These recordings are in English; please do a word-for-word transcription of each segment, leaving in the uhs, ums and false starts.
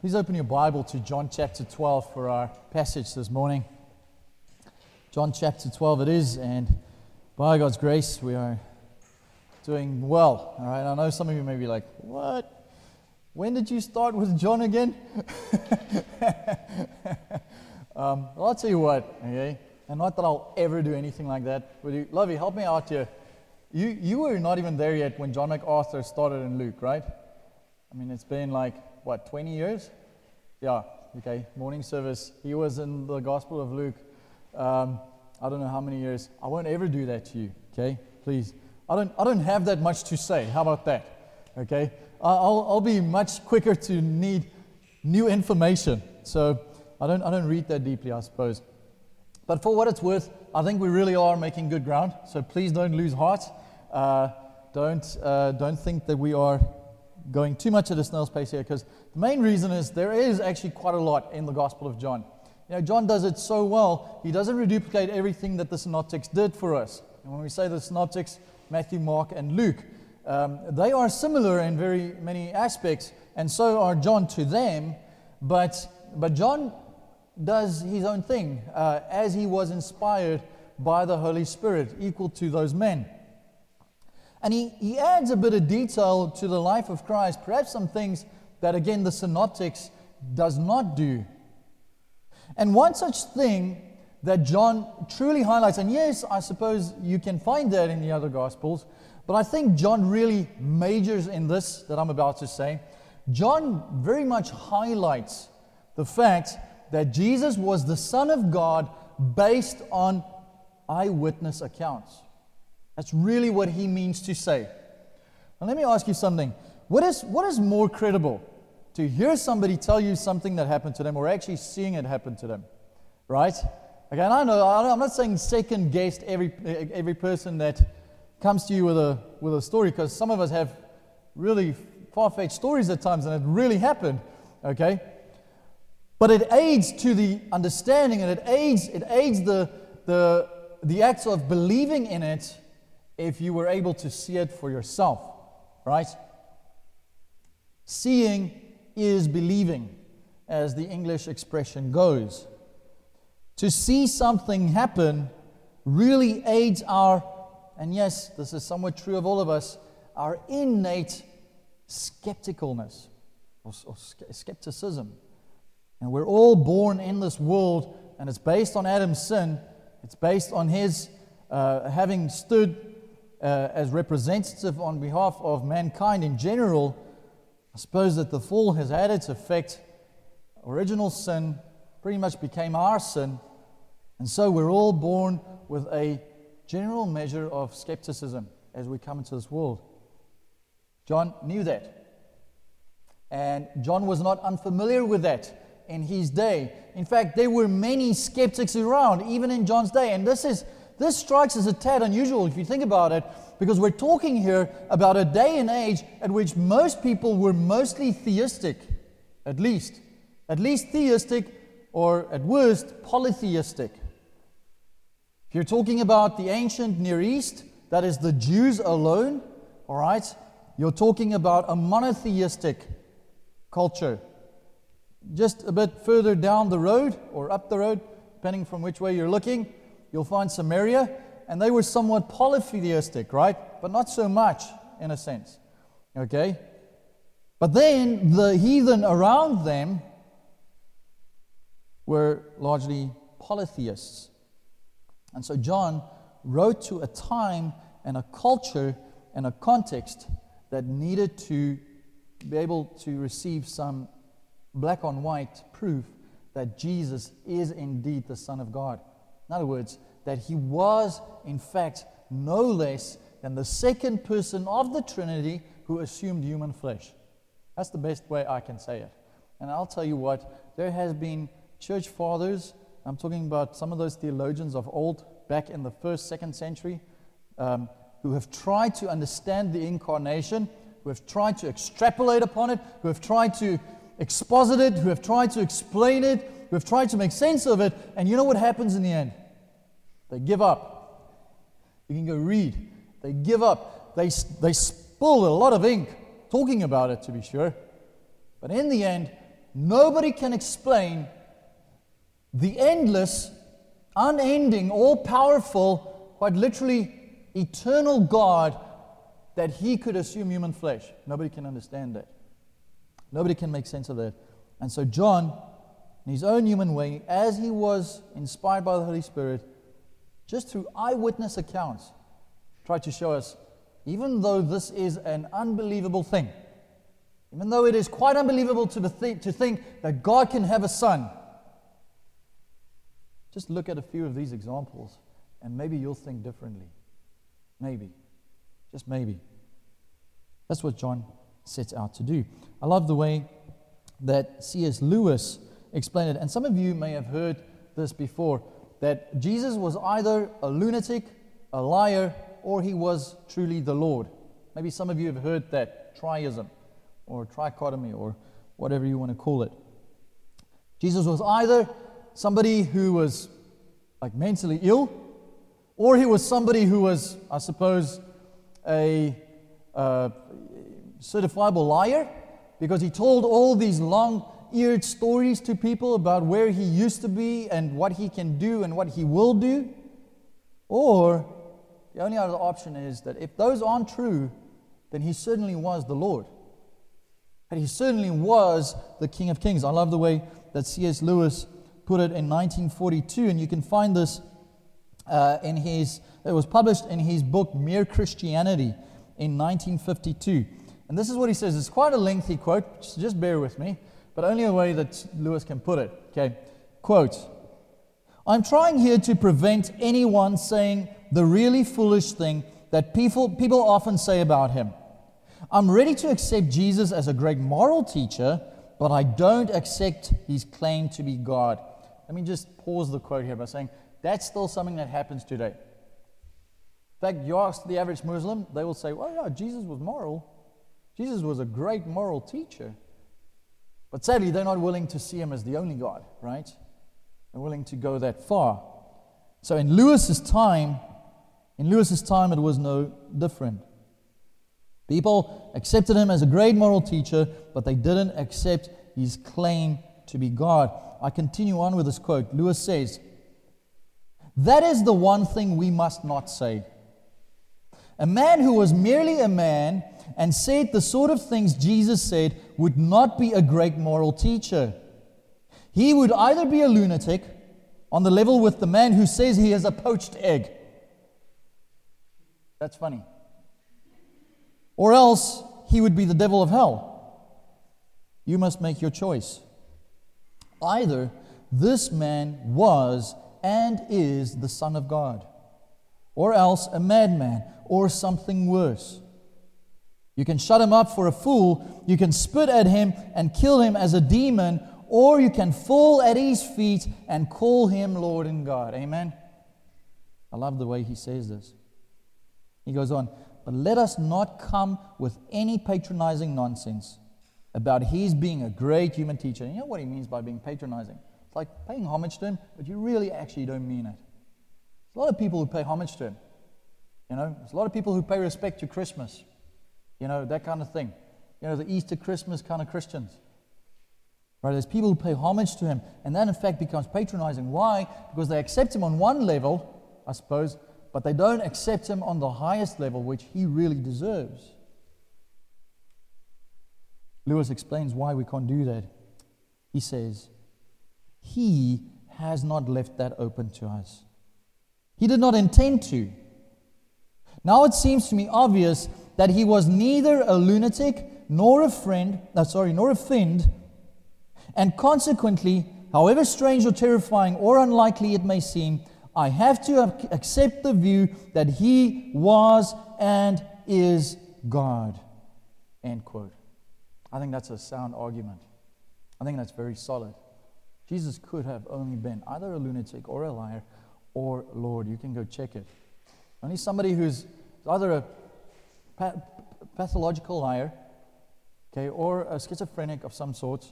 Please open your Bible to John chapter twelve for our passage this morning. John chapter twelve it is, and by God's grace, we are doing well. All right, I know some of you may be like, what? When did you start with John again? um, well, I'll tell you what, okay? And not that I'll ever do anything like that. Would you, Lovey, help me out here. You, you were not even there yet when John MacArthur started in Luke, right? I mean, it's been like, what, twenty years? Yeah, okay, morning service. He was in the Gospel of Luke. Um, I don't know how many years. I won't ever do that to you, okay? Please. I don't I don't have that much to say. How about that? Okay? I'll I'll be much quicker to need new information. So I don't I don't read that deeply, I suppose. But for what it's worth, I think we really are making good ground. So please don't lose heart. Uh, don't uh, don't think that we are going too much at a snail's pace here, because the main reason is there is actually quite a lot in the Gospel of John. You know, John does it so well, he doesn't reduplicate everything that the synoptics did for us. And when we say the synoptics, Matthew, Mark, and Luke, um, they are similar in very many aspects, and so are John to them, but, but John does his own thing, uh, as he was inspired by the Holy Spirit, equal to those men. And he, he adds a bit of detail to the life of Christ, perhaps some things that, again, the synoptics does not do. And one such thing that John truly highlights, and yes, I suppose you can find that in the other Gospels, but I think John really majors in this that I'm about to say. John very much highlights the fact that Jesus was the Son of God based on eyewitness accounts. That's really what he means to say. Now let me ask you something. What is, what is more credible? To hear somebody tell you something that happened to them, or actually seeing it happen to them? Right? Okay, and I know, I'm not saying second guess every every person that comes to you with a with a story, because some of us have really far-fetched stories at times, and it really happened. Okay? But it aids to the understanding, and it aids it aids the the the acts of believing in it if you were able to see it for yourself, right? Seeing is believing, as the English expression goes. To see something happen really aids our, and yes, this is somewhat true of all of us, our innate skepticalness or, or skepticism. And we're all born in this world, and it's based on Adam's sin. It's based on his uh, having stood uh, as representative on behalf of mankind in general. I suppose that the fall has had its effect. Original sin pretty much became our sin. And so we're all born with a general measure of skepticism as we come into this world. John knew that. And John was not unfamiliar with that in his day. In fact, there were many skeptics around, even in John's day. And this is this strikes as a tad unusual if you think about it, because we're talking here about a day and age at which most people were mostly theistic, at least. At least theistic, or at worst, polytheistic. If you're talking about the ancient Near East, that is the Jews alone, all right, you're talking about a monotheistic culture. Just a bit further down the road, or up the road, depending from which way you're looking, you'll find Samaria, and they were somewhat polytheistic, right? But not so much, in a sense. Okay? But then, the heathen around them were largely polytheists. And so John wrote to a time and a culture and a context that needed to be able to receive some black on white proof that Jesus is indeed the Son of God. In other words, that he was, in fact, no less than the second person of the Trinity who assumed human flesh. That's the best way I can say it. And I'll tell you what, there has been church fathers, I'm talking about some of those theologians of old, back in the first, second century, um, who have tried to understand the incarnation, who have tried to extrapolate upon it, who have tried to exposit it, who have tried to explain it, who have tried to make sense of it, and you know what happens in the end? They give up. You can go read. They give up. They, they spill a lot of ink talking about it, to be sure. But in the end, nobody can explain the endless, unending, all-powerful, quite literally eternal God that He could assume human flesh. Nobody can understand that. Nobody can make sense of that. And so John, in his own human way, as he was inspired by the Holy Spirit, just through eyewitness accounts, tried to show us, even though this is an unbelievable thing, even though it is quite unbelievable to, th- to think that God can have a son, just look at a few of these examples and maybe you'll think differently. Maybe. Just maybe. That's what John sets out to do. I love the way that C S Lewis explained it, and some of you may have heard this before, that Jesus was either a lunatic, a liar, or He was truly the Lord. Maybe some of you have heard that triism, or trichotomy, or whatever you want to call it. Jesus was either somebody who was like mentally ill, or He was somebody who was, I suppose, a uh, certifiable liar, because He told all these long-eared stories to people about where He used to be and what He can do and what He will do. Or the only other option is that if those aren't true, then He certainly was the Lord. And He certainly was the King of Kings. I love the way that C S Lewis put it in nineteen forty-two, and you can find this uh, in his, it was published in his book, Mere Christianity, in nineteen fifty-two. And this is what he says. It's quite a lengthy quote, so just bear with me, but only a way that Lewis can put it. Okay, quote, "I'm trying here to prevent anyone saying the really foolish thing that people, people often say about Him. I'm ready to accept Jesus as a great moral teacher, but I don't accept His claim to be God." Let me just pause the quote here by saying that's still something that happens today. In fact, you ask the average Muslim, they will say, well, yeah, Jesus was moral. Jesus was a great moral teacher. But sadly, they're not willing to see Him as the only God, right? They're willing to go that far. So in Lewis's time, in Lewis's time, it was no different. People accepted Him as a great moral teacher, but they didn't accept His claim to be God. I continue on with this quote. Lewis says, "That is the one thing we must not say. A man who was merely a man and said the sort of things Jesus said would not be a great moral teacher. He would either be a lunatic on the level with the man who says he has a poached egg." That's funny. "Or else he would be the devil of hell. You must make your choice. Either this man was and is the Son of God, or else a madman, or something worse. You can shut him up for a fool, you can spit at him and kill him as a demon, or you can fall at His feet and call Him Lord and God." Amen? I love the way he says this. He goes on, "But let us not come with any patronizing nonsense about His being a great human teacher." And you know what he means by being patronizing? It's like paying homage to Him, but you really actually don't mean it. There's a lot of people who pay homage to Him. You know, there's a lot of people who pay respect to Christmas. You know, that kind of thing. You know, the Easter, Christmas kind of Christians. Right? There's people who pay homage to Him, and that in fact becomes patronizing. Why? Because they accept Him on one level, I suppose, but they don't accept Him on the highest level, which He really deserves. Lewis explains why we can't do that. He says, He has not left that open to us. He did not intend to. Now it seems to me obvious that He was neither a lunatic nor a friend, uh, sorry, nor a fiend, and consequently, however strange or terrifying or unlikely it may seem, I have to accept the view that He was and is God. End quote. I think that's a sound argument. I think that's very solid. Jesus could have only been either a lunatic or a liar or Lord. You can go check it. Only somebody who's either a pa- pathological liar, okay, or a schizophrenic of some sort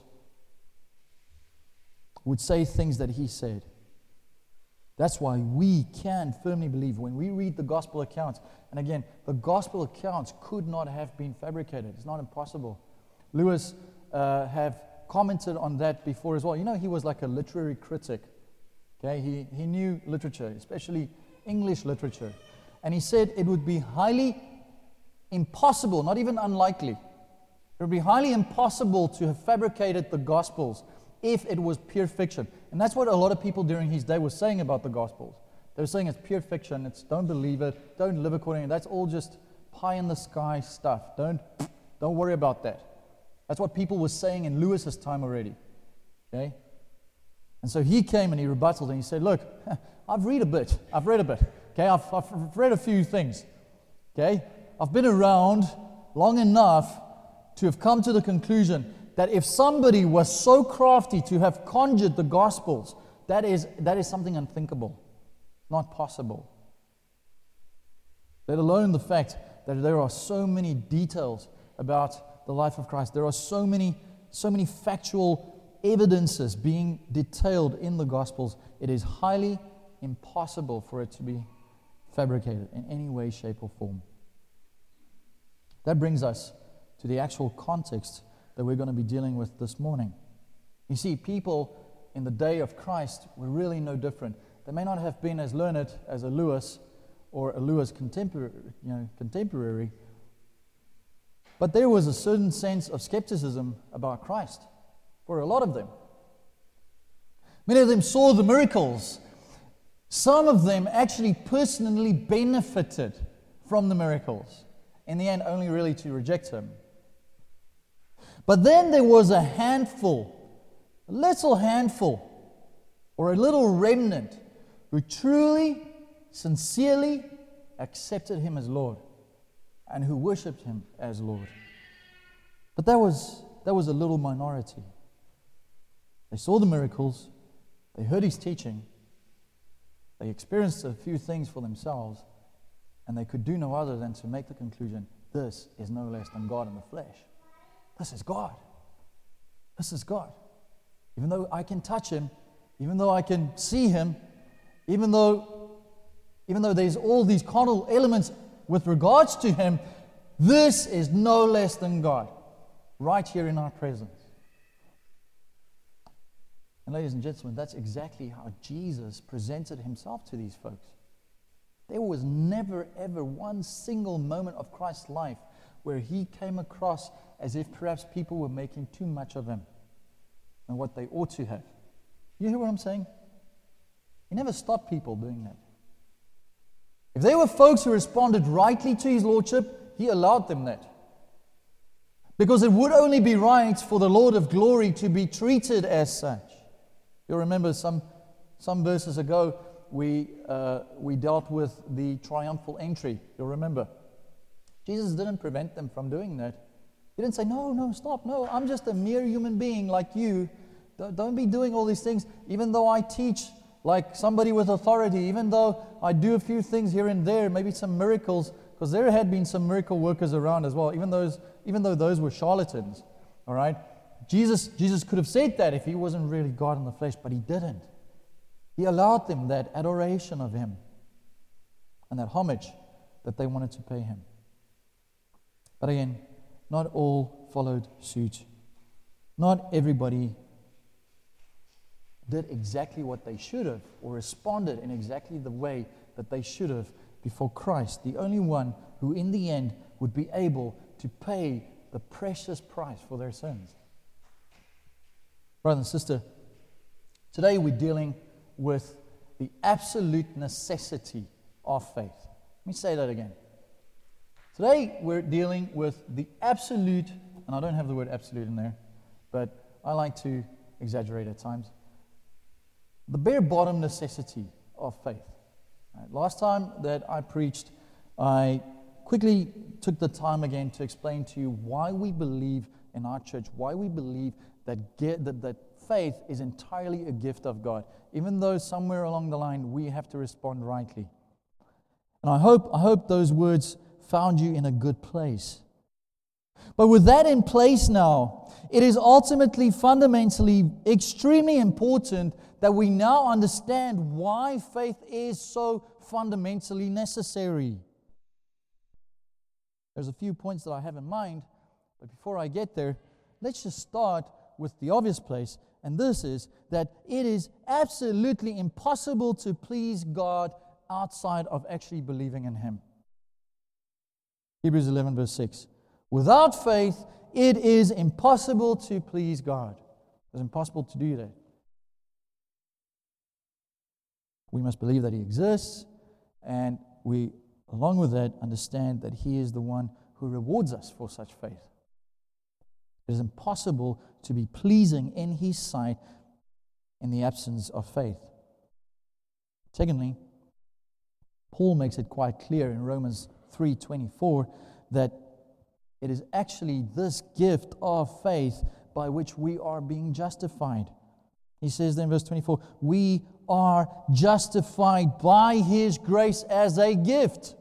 would say things that He said. That's why we can firmly believe when we read the gospel accounts, and again, the gospel accounts could not have been fabricated. It's not impossible. Lewis uh, have commented on that before as well. You know, he was like a literary critic. Okay, he, he knew literature, especially English literature. And he said it would be highly impossible, not even unlikely. It would be highly impossible to have fabricated the Gospels if it was pure fiction. And that's what a lot of people during his day were saying about the Gospels. They were saying it's pure fiction, it's don't believe it, don't live according to it. That's all just pie in the sky stuff. Don't, don't worry about that. That's what people were saying in Lewis's time already. Okay? And so he came and he rebutted and he said, look, I've read a bit. I've read a bit. Okay, I've, I've read a few things. Okay? I've been around long enough to have come to the conclusion that if somebody was so crafty to have conjured the Gospels, that is, that is something unthinkable. Not possible. Let alone the fact that there are so many details about the life of Christ. There are so many, so many factual evidences being detailed in the Gospels. It is highly impossible for it to be fabricated in any way, shape, or form. That brings us to the actual context that we're going to be dealing with this morning. You see, people in the day of Christ were really no different. They may not have been as learned as a Lewis or a Lewis contemporary, you know, contemporary, but there was a certain sense of skepticism about Christ for a lot of them. Many of them saw the miracles. Some of them actually personally benefited from the miracles. In the end, only really to reject him. But then there was a handful, a little handful, or a little remnant who truly, sincerely accepted him as Lord and who worshipped him as Lord. But that was, that was a little minority. They saw the miracles, they heard his teaching, they experienced a few things for themselves, and they could do no other than to make the conclusion, this is no less than God in the flesh. This is God. This is God. Even though I can touch him, even though I can see him, even though, even though there's all these carnal elements with regards to him, this is no less than God, right here in our presence. And ladies and gentlemen, that's exactly how Jesus presented himself to these folks. There was never, ever one single moment of Christ's life where he came across as if perhaps people were making too much of him and what they ought to have. You hear what I'm saying? He never stopped people doing that. If there were folks who responded rightly to his lordship, he allowed them that. Because it would only be right for the Lord of glory to be treated as such. You'll remember some, some verses ago, we, uh, we dealt with the triumphal entry. You'll remember. Jesus didn't prevent them from doing that. He didn't say, no, no, stop, no, I'm just a mere human being like you. Don't be doing all these things, even though I teach like somebody with authority, even though I do a few things here and there, maybe some miracles, because there had been some miracle workers around as well, even those, even though those were charlatans, all right? Jesus, Jesus could have said that if he wasn't really God in the flesh, but he didn't. He allowed them that adoration of him and that homage that they wanted to pay him. But again, not all followed suit. Not everybody did exactly what they should have or responded in exactly the way that they should have before Christ, the only one who in the end would be able to pay the precious price for their sins. Brother and sister, today we're dealing with the absolute necessity of faith. Let me say that again. Today we're dealing with the absolute, and I don't have the word absolute in there, but I like to exaggerate at times, the bare bottom necessity of faith. Right, last time that I preached, I quickly took the time again to explain to you why we believe in our church, why we believe that, get, that, that faith is entirely a gift of God, even though somewhere along the line we have to respond rightly. And I hope, I hope those words found you in a good place. But with that in place now, it is ultimately, fundamentally, extremely important that we now understand why faith is so fundamentally necessary. There's a few points that I have in mind, but before I get there, let's just start with the obvious place, and this is that it is absolutely impossible to please God outside of actually believing in Him. Hebrews eleven verse six. Without faith, it is impossible to please God. It's impossible to do that. We must believe that He exists, and we, along with that, understand that He is the one who rewards us for such faith. It is impossible to be pleasing in His sight in the absence of faith. Secondly, Paul makes it quite clear in Romans three twenty-four that it is actually this gift of faith by which we are being justified. He says then in verse twenty-four, we are justified by His grace as a gift.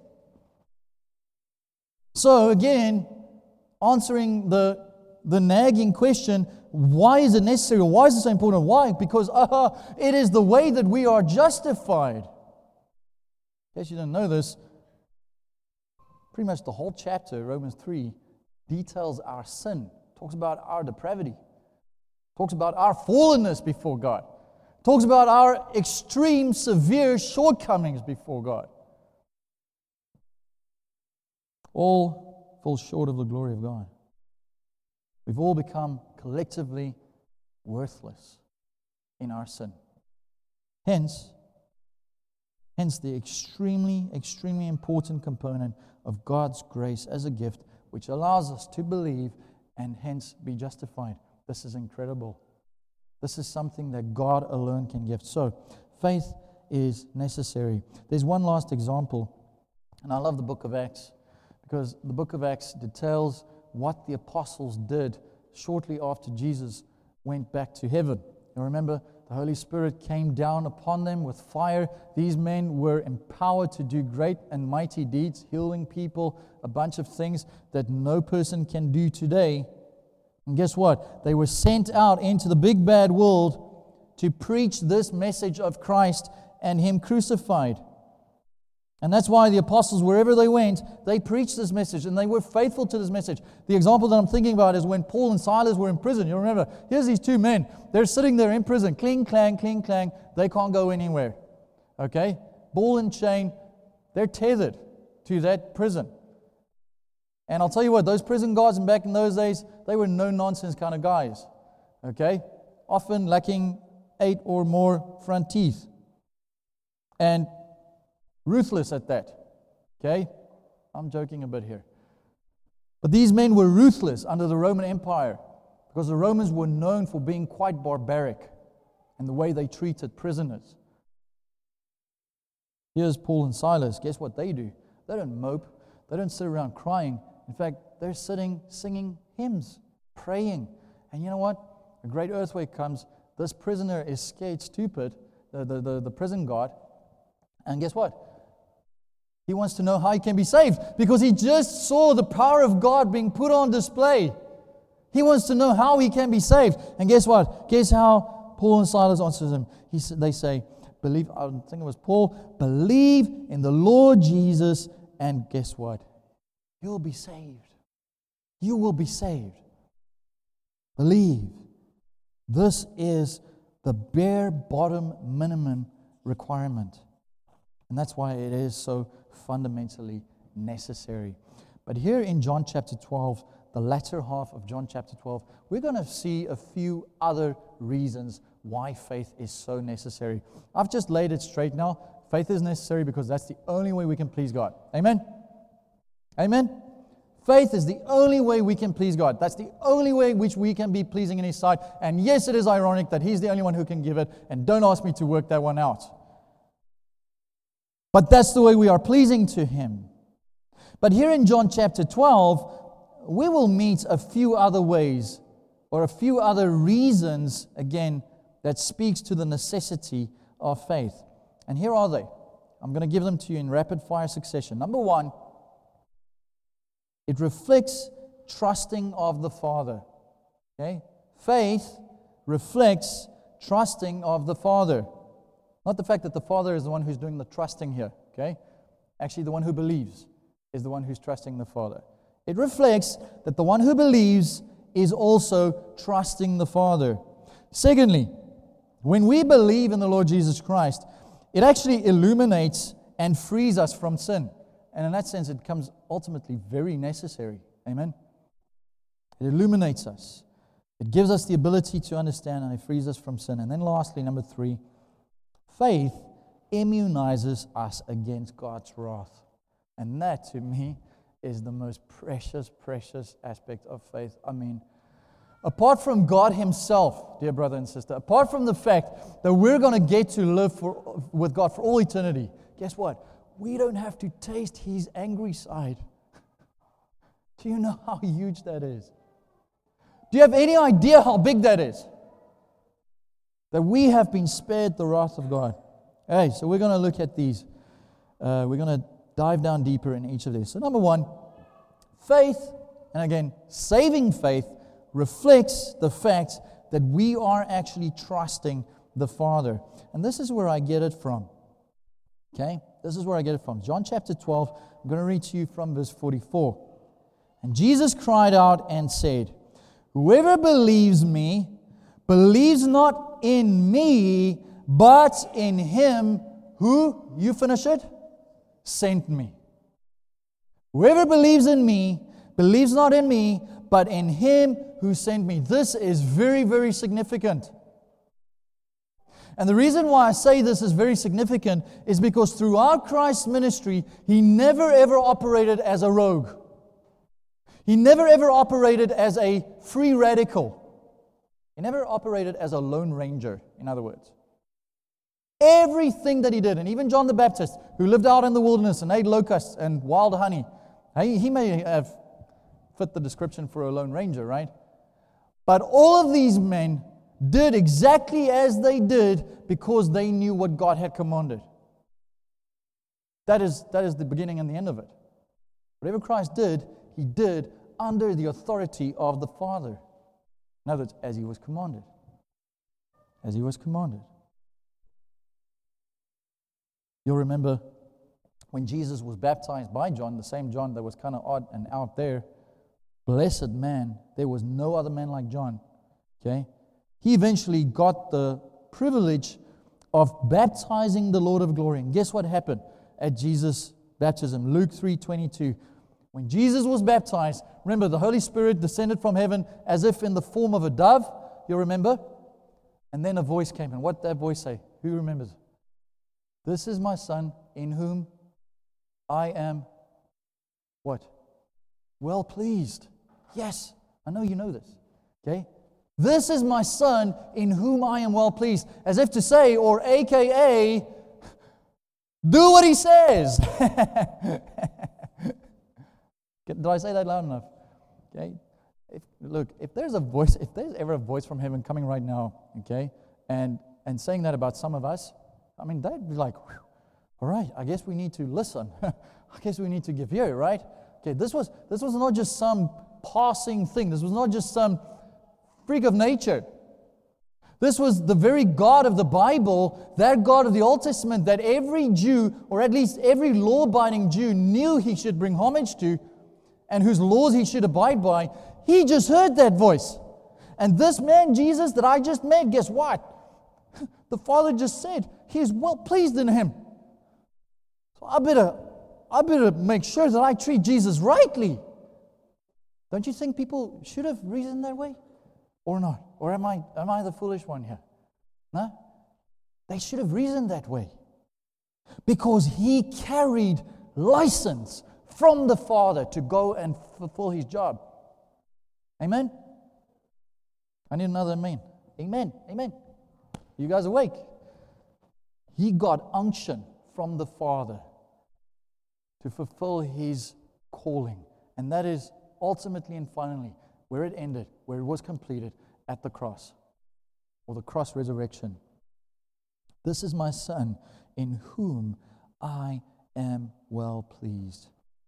So again, answering the, the nagging question, why is it necessary? Why is it so important? Why? Because uh, it is the way that we are justified. In case you didn't know this, pretty much the whole chapter, Romans three, details our sin, talks about our depravity, talks about our fallenness before God, talks about our extreme, severe shortcomings before God. All fall short of the glory of God. We've all become collectively worthless in our sin. Hence, hence the extremely, extremely important component of God's grace as a gift, which allows us to believe and hence be justified. This is incredible. This is something that God alone can give. So, faith is necessary. There's one last example, and I love the book of Acts, because the book of Acts details what the apostles did shortly after Jesus went back to heaven. You remember, the Holy Spirit came down upon them with fire. These men were empowered to do great and mighty deeds, healing people, a bunch of things that no person can do today. And guess what? They were sent out into the big bad world to preach this message of Christ and Him crucified. And that's why the apostles, wherever they went, they preached this message and they were faithful to this message. The example that I'm thinking about is when Paul and Silas were in prison. You remember, here's these two men. They're sitting there in prison. Cling, clang, cling, clang. They can't go anywhere. Okay? Ball and chain. They're tethered to that prison. And I'll tell you what, those prison guards back in those days, they were no-nonsense kind of guys. Okay? Often lacking eight or more front teeth. And ruthless at that. Okay? I'm joking a bit here. But these men were ruthless under the Roman Empire because the Romans were known for being quite barbaric in the way they treated prisoners. Here's Paul and Silas. Guess what they do? They don't mope. They don't sit around crying. In fact, they're sitting singing hymns, praying. And you know what? A great earthquake comes. This prisoner is scared stupid, the, the, the, the prison guard. And guess what? He wants to know how he can be saved because he just saw the power of God being put on display. He wants to know how he can be saved. And guess what? Guess how Paul and Silas answers him. He, they say, believe, I think it was Paul, believe in the Lord Jesus, and guess what? You'll be saved. You will be saved. Believe. This is the bare bottom minimum requirement. And that's why it is so fundamentally necessary. But here in John chapter twelve, the latter half of John chapter twelve, we're going to see a few other reasons why faith is so necessary. I've just laid it straight now. Faith is necessary because that's the only way we can please God. Amen? Amen? Faith is the only way we can please God. That's the only way in which we can be pleasing in His sight. And yes, it is ironic that He's the only one who can give it. And don't ask me to work that one out. But that's the way we are pleasing to Him. But here in John chapter twelve, we will meet a few other ways or a few other reasons, again, that speaks to the necessity of faith. And here are they. I'm going to give them to you in rapid fire succession. Number one, it reflects trusting of the Father. Okay? Faith reflects trusting of the Father. Not the fact that the Father is the one who's doing the trusting here. Okay? Actually, the one who believes is the one who's trusting the Father. It reflects that the one who believes is also trusting the Father. Secondly, when we believe in the Lord Jesus Christ, it actually illuminates and frees us from sin. And in that sense, it becomes ultimately very necessary. Amen? It illuminates us. It gives us the ability to understand, and it frees us from sin. And then lastly, number three, faith immunizes us against God's wrath. And that, to me, is the most precious, precious aspect of faith. I mean, apart from God Himself, dear brother and sister, apart from the fact that we're going to get to live for, with God for all eternity, guess what? We don't have to taste His angry side. Do you know how huge that is? Do you have any idea how big that is? That we have been spared the wrath of God. Hey, so we're going to look at these. Uh, we're going to dive down deeper in each of these. So number one, faith, and again, saving faith reflects the fact that we are actually trusting the Father. And this is where I get it from. Okay? This is where I get it from. John chapter twelve, I'm going to read to you from verse forty-four. And Jesus cried out and said, "Whoever believes me, believes not in me, but in Him who," you finish it, "sent me. Whoever believes in me, believes not in me, but in Him who sent me." This is very, very significant. And the reason why I say this is very significant is because throughout Christ's ministry, He never ever operated as a rogue. He never ever operated as a free radical. He never operated as a lone ranger, in other words. Everything that He did, and even John the Baptist, who lived out in the wilderness and ate locusts and wild honey, he, he may have fit the description for a lone ranger, right? But all of these men did exactly as they did because they knew what God had commanded. That is, that is the beginning and the end of it. Whatever Christ did, He did under the authority of the Father. In other words, as He was commanded. As He was commanded. You'll remember when Jesus was baptized by John, the same John that was kind of odd and out there, blessed man, there was no other man like John. Okay? He eventually got the privilege of baptizing the Lord of glory. And guess what happened at Jesus' baptism? Luke three twenty-two. When Jesus was baptized, remember, the Holy Spirit descended from heaven as if in the form of a dove. You remember? And then a voice came. And what did that voice say? Who remembers? "This is my Son, in whom I am," what? "Well pleased." Yes, I know you know this. Okay? "This is my Son, in whom I am well pleased." As if to say, or A K A, do what He says. Did I say that loud enough? Okay. If, look, if there's a voice, if there's ever a voice from heaven coming right now, okay, and and saying that about some of us, I mean, that'd be like, whew, all right, I guess we need to listen. I guess we need to give ear, right? Okay, this was this was not just some passing thing. This was not just some freak of nature. This was the very God of the Bible, that God of the Old Testament that every Jew, or at least every law-abiding Jew, knew he should bring homage to, and whose laws he should abide by. He just heard that voice. And this man, Jesus, that I just met, guess what? The Father just said He is well pleased in him. So I better, I better make sure that I treat Jesus rightly. Don't you think people should have reasoned that way? Or not? Or am I, am I the foolish one here? No? They should have reasoned that way. Because He carried license from the Father to go and fulfill His job. Amen? I need another amen. Amen. Amen. You guys awake? He got unction from the Father to fulfill His calling. And that is ultimately and finally where it ended, where it was completed at the cross, or the cross resurrection. "This is my Son, in whom I am well pleased."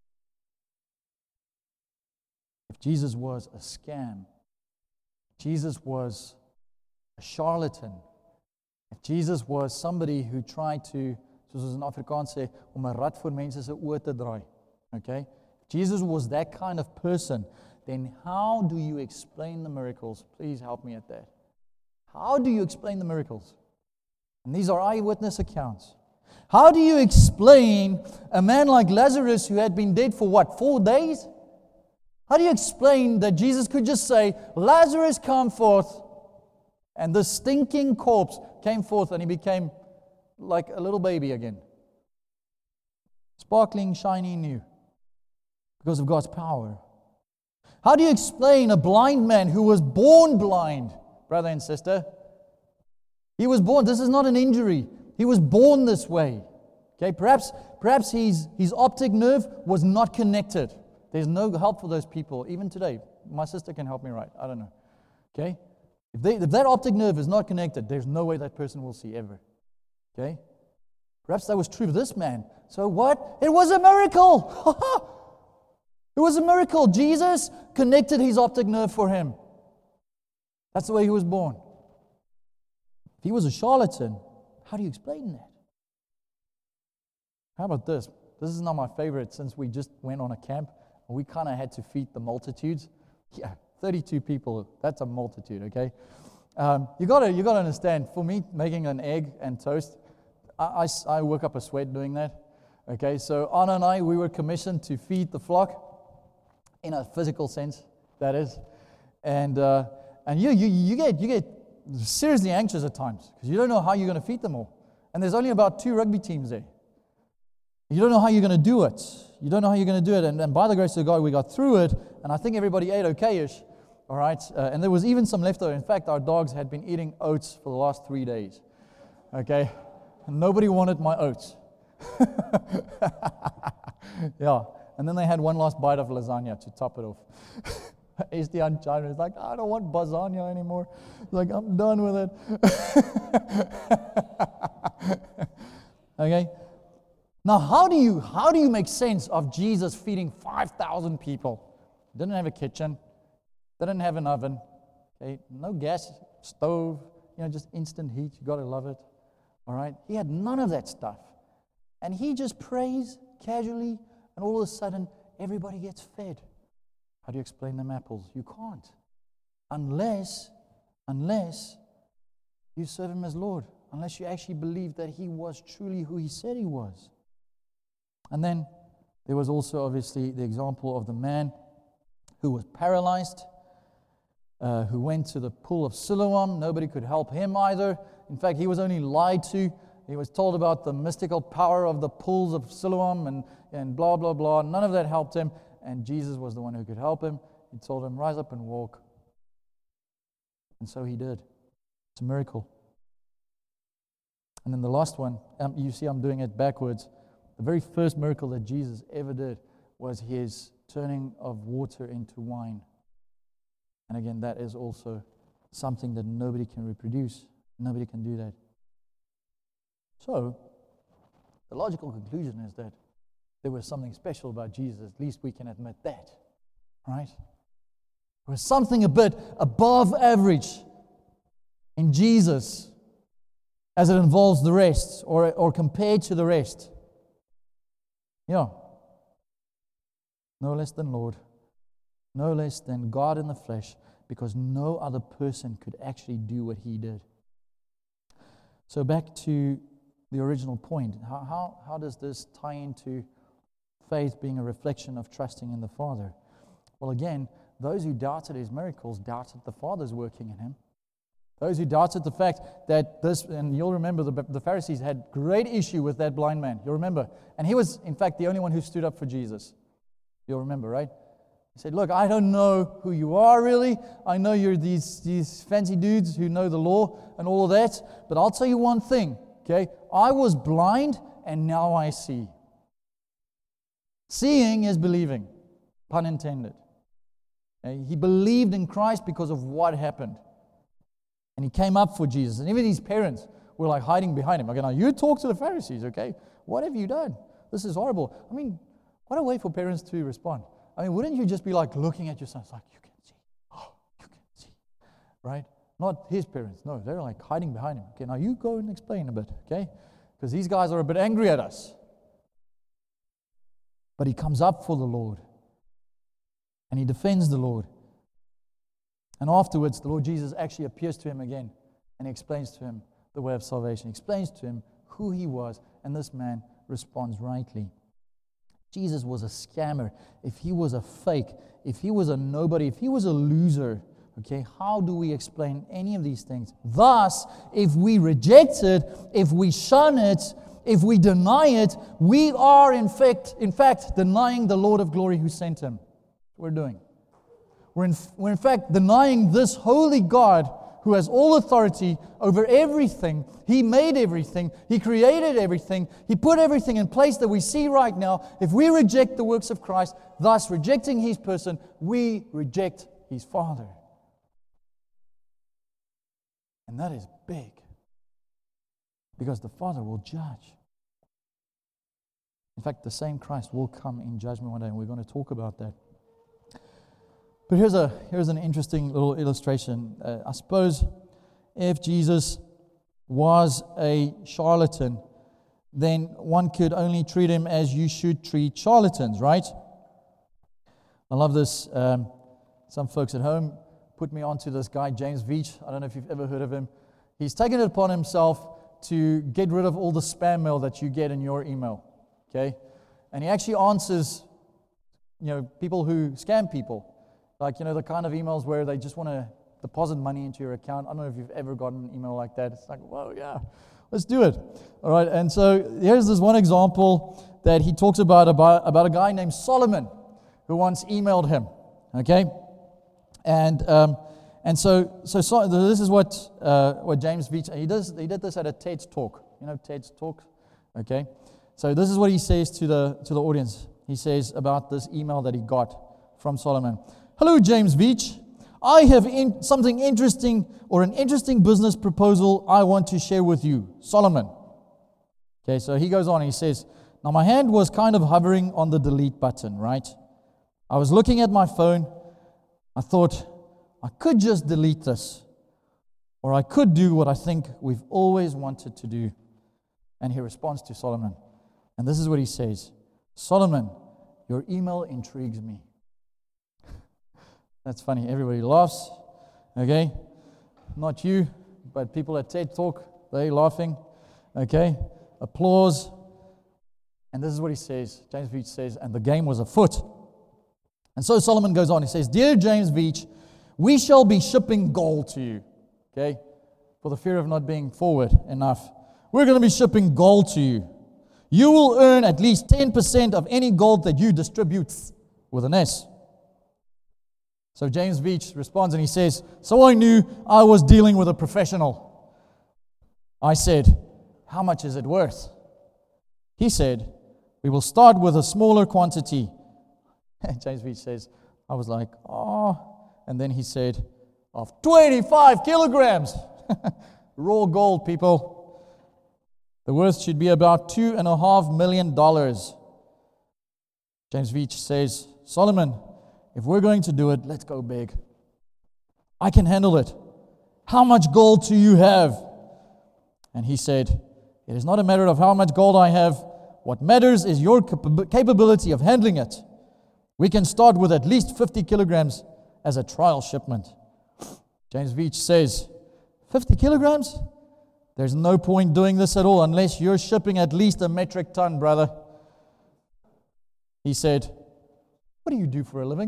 If Jesus was a scam, Jesus was a charlatan, if Jesus was somebody who tried to, soos ons in Afrikaans sê, om 'n rad voor mense se oë te draai, okay? If Jesus was that kind of person, then how do you explain the miracles? Please help me at that. How do you explain the miracles? And these are eyewitness accounts. How do you explain a man like Lazarus who had been dead for what, four days? How do you explain that Jesus could just say, Lazarus, come forth, and the stinking corpse came forth and he became like a little baby again? Sparkling, shiny, new. Because of God's power. How do you explain a blind man who was born blind, brother and sister? He was born, this is not an injury. He was born this way. Okay, perhaps perhaps his, his optic nerve was not connected. There's no help for those people, even today. My sister can help me right, I don't know. Okay? If, they, if that optic nerve is not connected, there's no way that person will see ever. Okay? Perhaps that was true of this man. So what? It was a miracle! It was a miracle. Jesus connected his optic nerve for him. That's the way he was born. If he was a charlatan, how do you explain that? How about this? This is not my favorite since we just went on a camp and we kind of had to feed the multitudes. Yeah, thirty-two people, that's a multitude, okay? Um, you gotta you gotta understand, for me, making an egg and toast, I, I, I work up a sweat doing that. Okay, so Anna and I, we were commissioned to feed the flock, in a physical sense, that is. And uh, and you, you you get you get seriously anxious at times because you don't know how you're going to feed them all. And there's only about two rugby teams there. You don't know how you're going to do it. You don't know how you're going to do it. And, and by the grace of God, we got through it. And I think everybody ate okay-ish. All right. Uh, and there was even some leftover. In fact, our dogs had been eating oats for the last three days. Okay. And nobody wanted my oats. Yeah. And then they had one last bite of lasagna to top it off. Estian China is like, I don't want lasagna anymore. He's like, I'm done with it. Okay? Now, how do you how do you make sense of Jesus feeding five thousand people? Didn't have a kitchen. Didn't have an oven. Okay? No gas stove. You know, just instant heat. You got to love it. All right? He had none of that stuff. And he just prays casually. And all of a sudden, everybody gets fed. How do you explain them apples? You can't. Unless, unless you serve him as Lord. Unless you actually believe that he was truly who he said he was. And then there was also obviously the example of the man who was paralyzed, uh, who went to the pool of Siloam. Nobody could help him either. In fact, he was only lied to. He was told about the mystical power of the pools of Siloam and, and blah, blah, blah. None of that helped him. And Jesus was the one who could help him. He told him, rise up and walk. And so he did. It's a miracle. And then the last one, um, you see I'm doing it backwards. The very first miracle that Jesus ever did was his turning of water into wine. And again, that is also something that nobody can reproduce. Nobody can do that. So, the logical conclusion is that there was something special about Jesus. At least we can admit that, right? There was something a bit above average in Jesus as it involves the rest or, or compared to the rest. Yeah. No less than Lord. No less than God in the flesh, because no other person could actually do what he did. So back to the original point. How, how, how does this tie into faith being a reflection of trusting in the Father? Well, again, those who doubted his miracles doubted the Father's working in him. Those who doubted the fact that this, and you'll remember the, the Pharisees had great issue with that blind man. You'll remember. And he was, in fact, the only one who stood up for Jesus. You'll remember, right? He said, look, I don't know who you are really. I know you're these, these fancy dudes who know the law and all of that. But I'll tell you one thing, okay? I was blind and now I see. Seeing is believing, pun intended. Okay? He believed in Christ because of what happened. And he came up for Jesus. And even his parents were like hiding behind him. Okay, now you talk to the Pharisees, okay? What have you done? This is horrible. I mean, what a way for parents to respond. I mean, wouldn't you just be like looking at your sons like, you can see. Oh, you can see. Right? Not his parents. No, they're like hiding behind him. Okay, now you go and explain a bit, okay? Because these guys are a bit angry at us. But he comes up for the Lord. And he defends the Lord. And afterwards, the Lord Jesus actually appears to him again, and he explains to him the way of salvation. He explains to him who he was, and this man responds rightly. Jesus was a scammer. If he was a fake, if he was a nobody, if he was a loser, okay, how do we explain any of these things? Thus, if we reject it, if we shun it, if we deny it, we are in fact, in fact denying the Lord of glory who sent him. That's what we're doing. We're in, we're in fact denying this holy God who has all authority over everything. He made everything. He created everything. He put everything in place that we see right now. If we reject the works of Christ, thus rejecting His person, we reject His Father. And that is big. Because the Father will judge. In fact, the same Christ will come in judgment one day, and we're going to talk about that. But here's a here's an interesting little illustration. Uh, I suppose if Jesus was a charlatan, then one could only treat him as you should treat charlatans, right? I love this. Um, some folks at home put me onto this guy, James Veach. I don't know if you've ever heard of him. He's taken it upon himself to get rid of all the spam mail that you get in your email, okay? And he actually answers, you know, people who scam people. Like, you know, the kind of emails where they just want to deposit money into your account. I don't know if you've ever gotten an email like that. It's like, whoa, yeah, let's do it. All right, and so here's this one example that he talks about, about, about a guy named Solomon who once emailed him, okay? And um, and so so, so this is what uh, what James Veach, he does. He did this at a TED's talk. You know TED's talk, okay? So this is what he says to the to the audience. He says about this email that he got from Solomon. Hello, James Veach. I have in, something interesting or an interesting business proposal I want to share with you. Solomon. Okay, so he goes on and he says, now my hand was kind of hovering on the delete button, right? I was looking at my phone. I thought, I could just delete this. Or I could do what I think we've always wanted to do. And he responds to Solomon. And this is what he says. Solomon, your email intrigues me. That's funny. Everybody laughs. Okay? Not you, but people at TED Talk, they're laughing. Okay? Applause. And this is what he says. James Veach says, and the game was afoot. And so Solomon goes on. He says, Dear James Veach, we shall be shipping gold to you. Okay? For the fear of not being forward enough. We're going to be shipping gold to you. You will earn at least ten percent of any gold that you distribute with an S. So James Veach responds and he says, so I knew I was dealing with a professional. I said, how much is it worth? He said, we will start with a smaller quantity. James Veach says, I was like, oh. And then he said, of twenty-five kilograms. Raw gold, people. The worth should be about two and a half million dollars. James Veach says, Solomon, if we're going to do it, let's go big. I can handle it. How much gold do you have? And he said, it is not a matter of how much gold I have. What matters is your cap- capability of handling it. We can start with at least fifty kilograms as a trial shipment. James Veach says, fifty kilograms? There's no point doing this at all unless you're shipping at least a metric ton, brother. He said, what do you do for a living?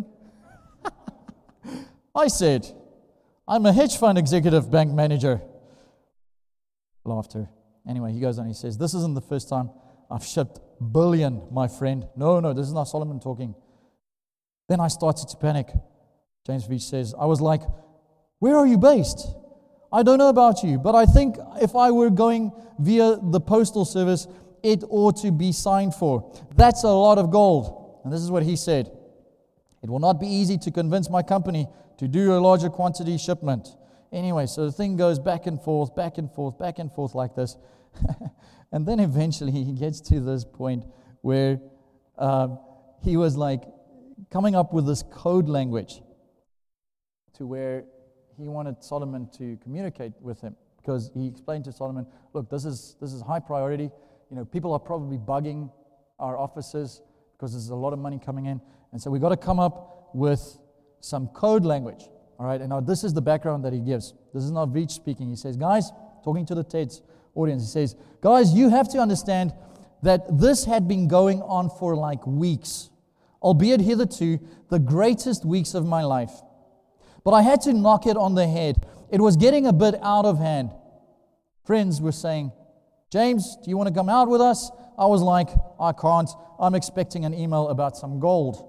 I said, I'm a hedge fund executive bank manager. Laughter. Anyway, he goes on, he says, this isn't the first time I've shipped billion, my friend. No, no, this is not Solomon talking. Then I started to panic. James Veach says, I was like, where are you based? I don't know about you, but I think if I were going via the postal service, it ought to be signed for. That's a lot of gold. And this is what he said. It will not be easy to convince my company to do a larger quantity shipment. Anyway, so the thing goes back and forth, back and forth, back and forth like this. And then eventually he gets to this point where um, he was like coming up with this code language to where he wanted Solomon to communicate with him, because he explained to Solomon, look, this is this is high priority. You know, people are probably bugging our offices because there's a lot of money coming in. And so we've got to come up with some code language. All right, and now this is the background that he gives. This is not Veach speaking. He says, guys, talking to the TED's audience, he says, guys, you have to understand that this had been going on for like weeks, albeit hitherto the greatest weeks of my life. But I had to knock it on the head. It was getting a bit out of hand. Friends were saying, James, do you want to come out with us? I was like, I can't. I'm expecting an email about some gold.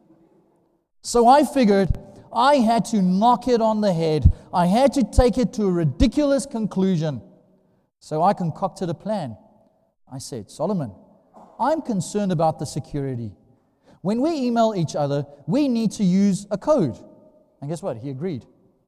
So I figured I had to knock it on the head. I had to take it to a ridiculous conclusion. So I concocted a plan. I said, Solomon, I'm concerned about the security. When we email each other, we need to use a code. And guess what? He agreed.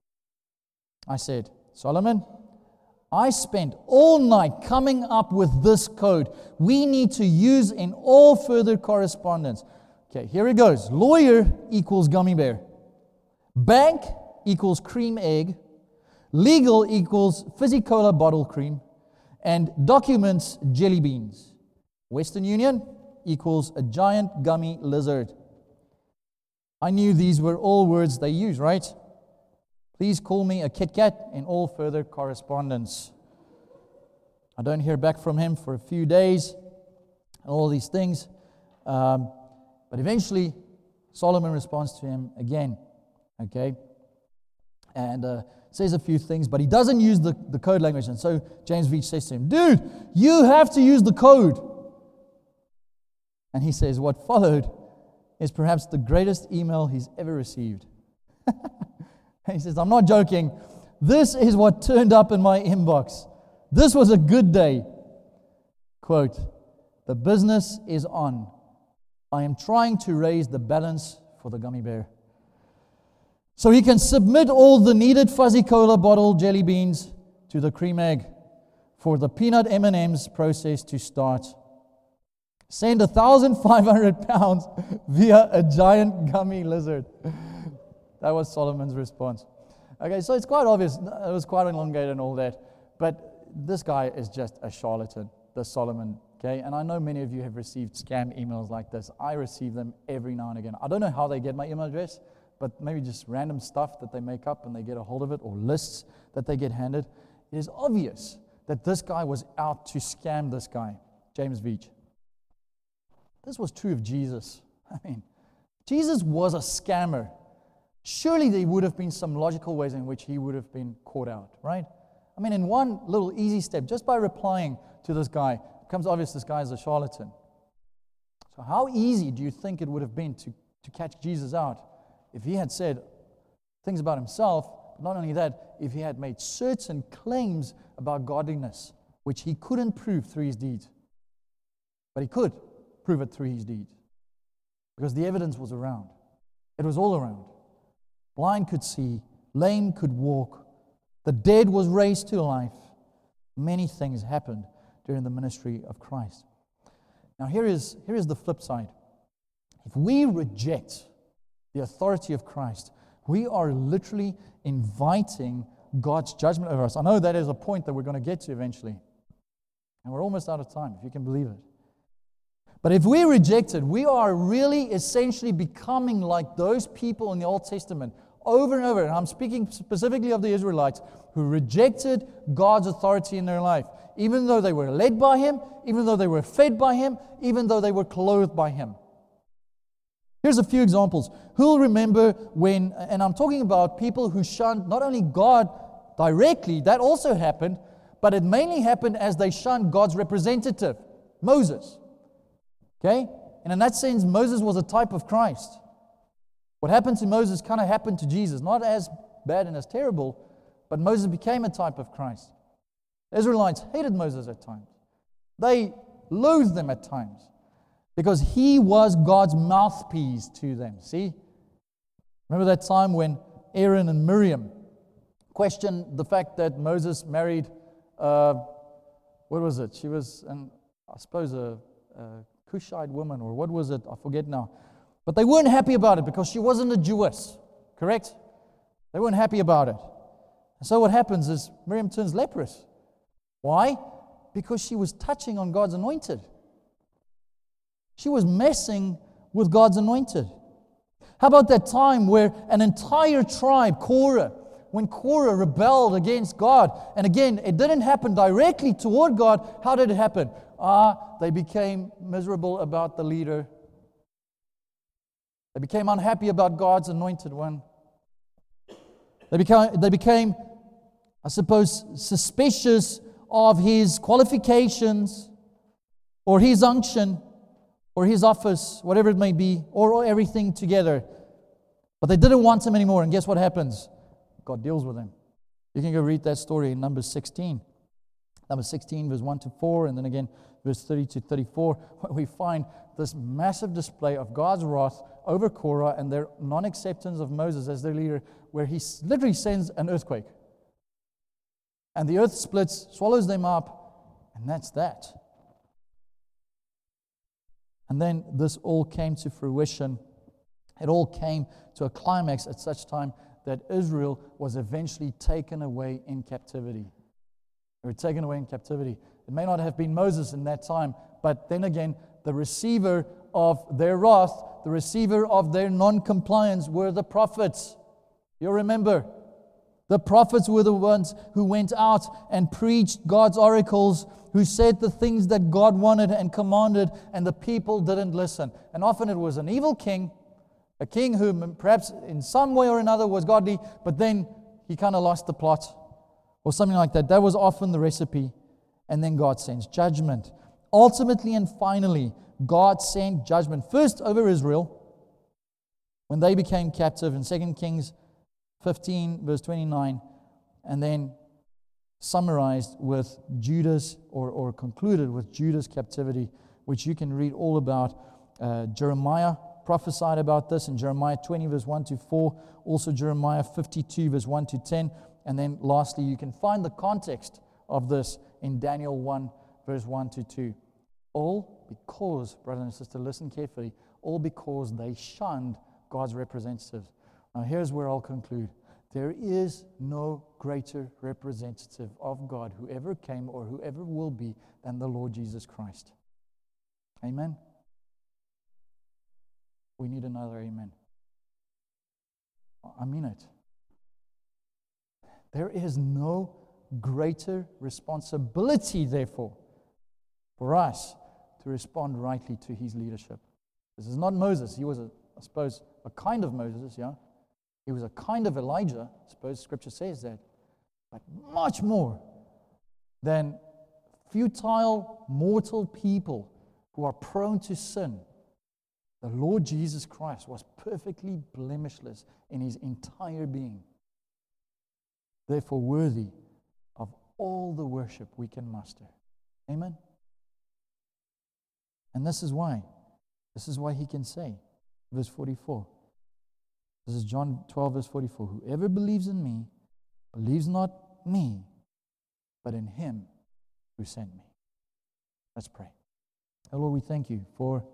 I said, Solomon, I spent all night coming up with this code we need to use in all further correspondence. Okay, here it goes. Lawyer equals gummy bear. Bank equals cream egg. Legal equals fizzy cola bottle cream. And documents, jelly beans. Western Union equals a giant gummy lizard. I knew these were all words they use, right? Please call me a Kit Kat in all further correspondence. I don't hear back from him for a few days, all these things. Um, but eventually, Solomon responds to him again, okay? And uh, says a few things, but he doesn't use the, the code language. And so James Veach says to him, dude, you have to use the code. And he says, what followed is perhaps the greatest email he's ever received. And he says, I'm not joking. This is what turned up in my inbox. This was a good day. Quote, the business is on. I am trying to raise the balance for the gummy bear. So he can submit all the needed fuzzy cola bottle jelly beans to the cream egg for the peanut M and M's process to start. Send one thousand five hundred pounds via a giant gummy lizard. That was Solomon's response. Okay, so it's quite obvious. It was quite elongated and all that. But this guy is just a charlatan, the Solomon. Okay, and I know many of you have received scam emails like this. I receive them every now and again. I don't know how they get my email address, but maybe just random stuff that they make up and they get a hold of it, or lists that they get handed. It is obvious that this guy was out to scam this guy, James Veach. This was true of Jesus. I mean, Jesus was a scammer. Surely there would have been some logical ways in which he would have been caught out, right? I mean, in one little easy step, just by replying to this guy, it becomes obvious this guy is a charlatan. So how easy do you think it would have been to, to catch Jesus out if he had said things about himself, but not only that, if he had made certain claims about godliness, which he couldn't prove through his deeds. But he could prove it through his deeds, because the evidence was around. It was all around. Blind could see, lame could walk, the dead was raised to life. Many things happened during the ministry of Christ. Now here is, here is the flip side. If we reject the authority of Christ, we are literally inviting God's judgment over us. I know that is a point that we're going to get to eventually. And we're almost out of time, if you can believe it. But if we reject it, we are really essentially becoming like those people in the Old Testament over and over. And I'm speaking specifically of the Israelites who rejected God's authority in their life, even though they were led by Him, even though they were fed by Him, even though they were clothed by Him. Here's a few examples. Who'll remember when, and I'm talking about people who shunned not only God directly, that also happened, but it mainly happened as they shunned God's representative, Moses. Okay? And in that sense, Moses was a type of Christ. What happened to Moses kind of happened to Jesus. Not as bad and as terrible, but Moses became a type of Christ. The Israelites hated Moses at times. They loathed him at times because he was God's mouthpiece to them. See? Remember that time when Aaron and Miriam questioned the fact that Moses married, uh, what was it? She was, an, I suppose, a... a Cushite woman, or what was it? I forget now. But they weren't happy about it because she wasn't a Jewess, correct? They weren't happy about it. And so what happens is Miriam turns leprous. Why? Because she was touching on God's anointed. She was messing with God's anointed. How about that time where an entire tribe, Korah, when Korah rebelled against God, and again, it didn't happen directly toward God. How did it happen? Ah, they became miserable about the leader. They became unhappy about God's anointed one. They became, they became, I suppose, suspicious of his qualifications, or his unction, or his office, whatever it may be, or everything together. But they didn't want him anymore, and guess what happens? God deals with them. You can go read that story in Numbers sixteen. Numbers sixteen, verse one to four, and then again, verse thirty to thirty-four, where we find this massive display of God's wrath over Korah and their non-acceptance of Moses as their leader, where he literally sends an earthquake. And the earth splits, swallows them up, and that's that. And then this all came to fruition. It all came to a climax at such time that Israel was eventually taken away in captivity. They were taken away in captivity. It may not have been Moses in that time, but then again, the receiver of their wrath, the receiver of their non-compliance were the prophets. You'll remember, the prophets were the ones who went out and preached God's oracles, who said the things that God wanted and commanded, and the people didn't listen. And often it was an evil king, a king who perhaps in some way or another was godly, but then he kind of lost the plot or something like that. That was often the recipe. And then God sends judgment. Ultimately and finally, God sent judgment first over Israel when they became captive in Second Kings fifteen, verse twenty-nine, and then summarized with Judah's, or, or concluded with Judah's captivity, which you can read all about. Uh, Jeremiah prophesied about this in Jeremiah twenty, verse one to four, also Jeremiah fifty-two, verse one to ten, and then lastly, you can find the context of this in Daniel one, verse one to two. All because, brother and sister, listen carefully, all because they shunned God's representatives. Now here's where I'll conclude. There is no greater representative of God, whoever came or whoever will be, than the Lord Jesus Christ. Amen? We need another amen. I mean it. There is no greater responsibility, therefore, for us to respond rightly to his leadership. This is not Moses. He was, a, I suppose, a kind of Moses, yeah? He was a kind of Elijah, I suppose Scripture says that, but much more than futile, mortal people who are prone to sin. The Lord Jesus Christ was perfectly blemishless in his entire being, therefore worthy of all the worship we can muster. Amen? And this is why, this is why he can say, verse forty-four, this is John twelve, verse forty-four. Whoever believes in me, believes not me, but in him who sent me. Let's pray. Oh, Lord, we thank you for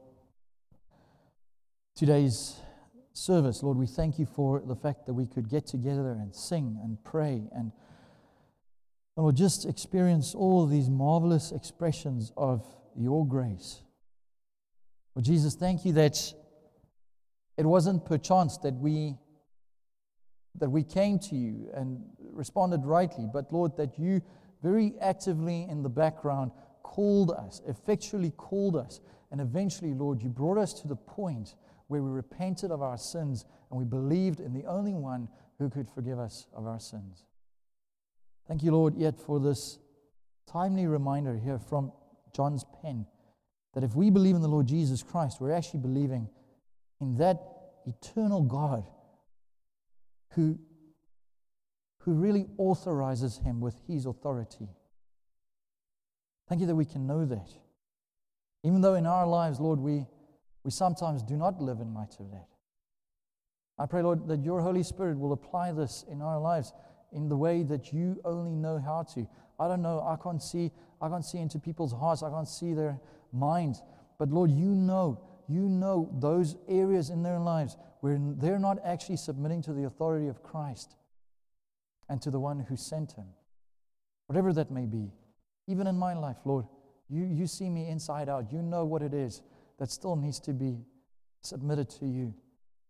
today's service. Lord, we thank you for the fact that we could get together and sing and pray and, Lord, just experience all of these marvelous expressions of your grace. Lord Jesus, thank you that it wasn't perchance that we that we came to you and responded rightly, but Lord, that you very actively in the background called us, effectually called us, and eventually, Lord, you brought us to the point where we repented of our sins and we believed in the only one who could forgive us of our sins. Thank you, Lord, yet for this timely reminder here from John's pen that if we believe in the Lord Jesus Christ, we're actually believing in that eternal God who, who really authorizes him with his authority. Thank you that we can know that. Even though in our lives, Lord, we, we sometimes do not live in light of that. I pray, Lord, that your Holy Spirit will apply this in our lives in the way that you only know how to. I don't know, I can't see, I can't see into people's hearts, I can't see their minds. But Lord, you know, you know those areas in their lives where they're not actually submitting to the authority of Christ and to the one who sent him. Whatever that may be. Even in my life, Lord, you, you see me inside out. You know what it is that still needs to be submitted to you.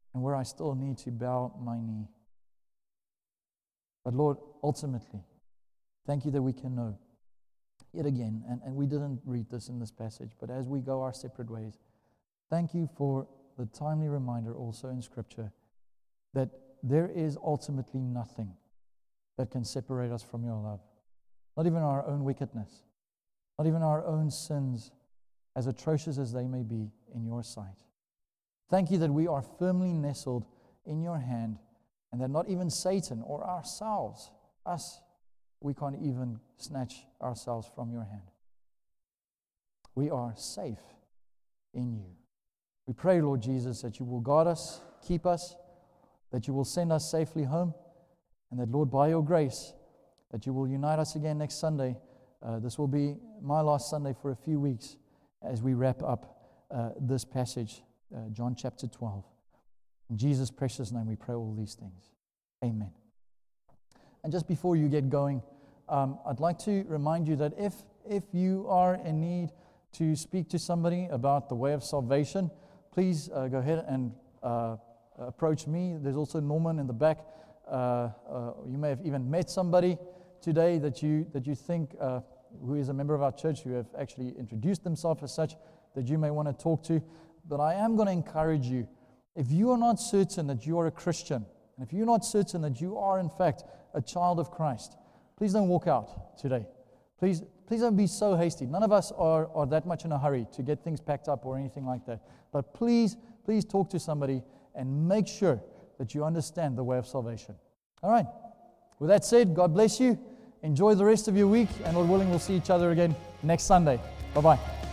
and where I still need to bow my knee. But Lord, ultimately, thank you that we can know yet again, and, and we didn't read this in this passage, but as we go our separate ways, thank you for the timely reminder also in Scripture that there is ultimately nothing that can separate us from your love. Not even our own wickedness, not even our own sins, as atrocious as they may be in your sight. Thank you that we are firmly nestled in your hand, and that not even Satan or ourselves, us, we can't even snatch ourselves from your hand. We are safe in you. We pray, Lord Jesus, that you will guard us, keep us, that you will send us safely home, and that, Lord, by your grace, that you will unite us again next Sunday. Uh, this will be my last Sunday for a few weeks as we wrap up uh, this passage, uh, John chapter twelve. In Jesus' precious name we pray all these things. Amen. And just before you get going, um, I'd like to remind you that if, if you are in need to speak to somebody about the way of salvation, please uh, go ahead and uh, approach me. There's also Norman in the back. Uh, uh, you may have even met somebody today that you that you think uh, who is a member of our church, who have actually introduced themselves as such, that you may want to talk to. But I am going to encourage you, if you are not certain that you are a Christian, and if you're not certain that you are in fact a child of Christ, please don't walk out today. Please, please don't be so hasty. None of us are, are that much in a hurry to get things packed up or anything like that. But please, please talk to somebody and make sure that you understand the way of salvation. All right. With that said, God bless you. Enjoy the rest of your week, and Lord willing, we'll see each other again next Sunday. Bye-bye.